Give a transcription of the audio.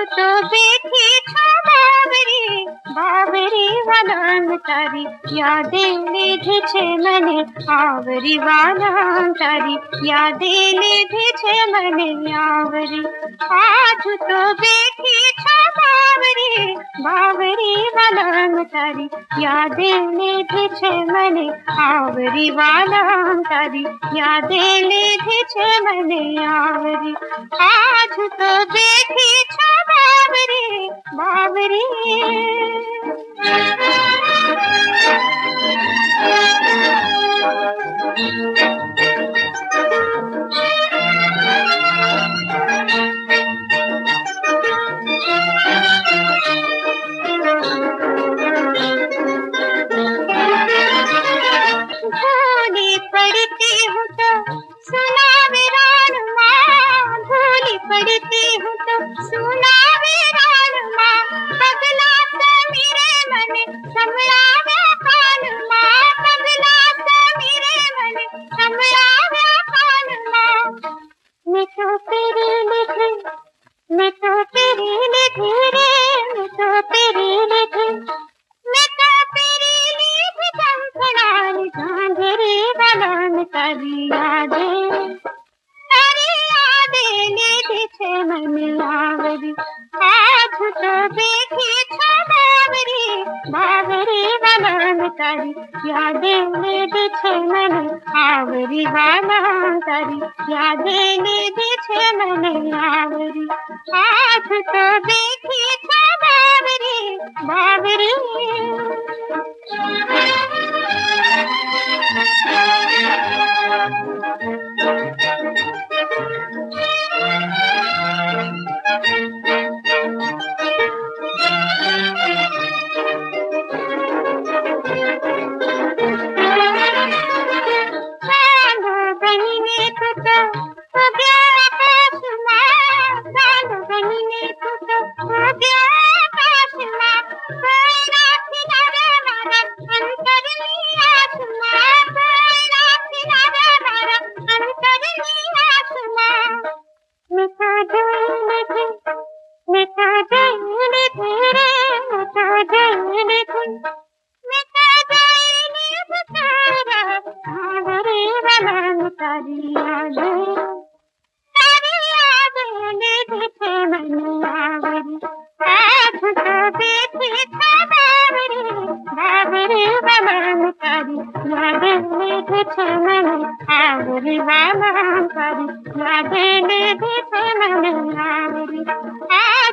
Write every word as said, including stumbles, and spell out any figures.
तो बैठी छो बावरी बावरी वाला तारी यादें लीधी छे मने आवरी वाला तारी यादें लीधी छे मने आवरी आज तो बैठी छो बावरी बावरी वाला तारी यादें लीधी छे मने आवरी वाला तारी यादें लीधी छे मने आवरी आज तो बैठी छो बावरी बावरी भूली पड़ती हूँ तो सुना विरान माँ भूली पड़ती हूँ तो सुना विरान माँ पगला सा मेरे मने समला व्याखान माँ पगला सा मेरे मने समला व्याखान माँ मैं तो तेरी लिखे मैं तो तेरी लिखे रे मैं तो तेरी लिखे मैं तो तेरी लिखे चंपड़ानी झांझरी वाला तारी यादें तारी यादें लीधी छे मने आवरी आज तो बैठी छो बावरी बावरी वाला तारी यादें लीधी छे मने आवरी वाला तारी यादें लीधी छे मने आवरी आज तो बैठी छो बावरी बावरी तारी यादें तारी यादें लीधी छे मने आवरी आज तो बैठी छो बावरी बावरी वाला तारी यादें लीधी छे मने आवरी वाला तारी यादें लीधी छे मने आवरी।